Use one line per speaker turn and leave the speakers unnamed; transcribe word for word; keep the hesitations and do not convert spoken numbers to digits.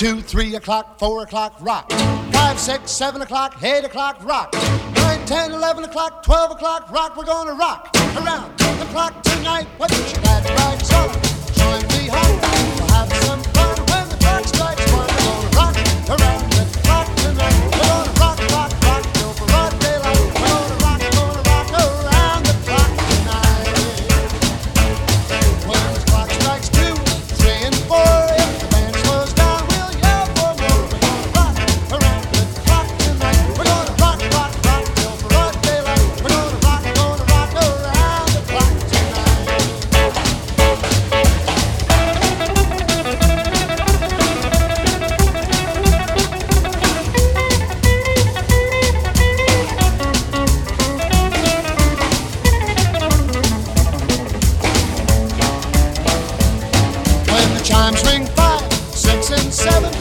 two, three o'clock, four o'clock, rock. Five, six, seven o'clock, eight o'clock, rock. Nine, ten, eleven o'clock, twelve o'clock, rock. We're gonna rock around the clock tonight. Put your glad rags on, join me home. We'll have some fun when the clock strikes one. We're gonna rock around the clock tonight. We're gonna rock, rock, rock till broad daylight. We're gonna rock, gonna rock around the clock tonight. When the clock strikes two, three, and four, if the band slows down, we'll yell for more. We're gonna rock around the clock tonight. We're gonna rock, rock, rock till broad daylight. We're gonna rock, gonna rock around the clock tonight. When the chimes ring five, six, and seven,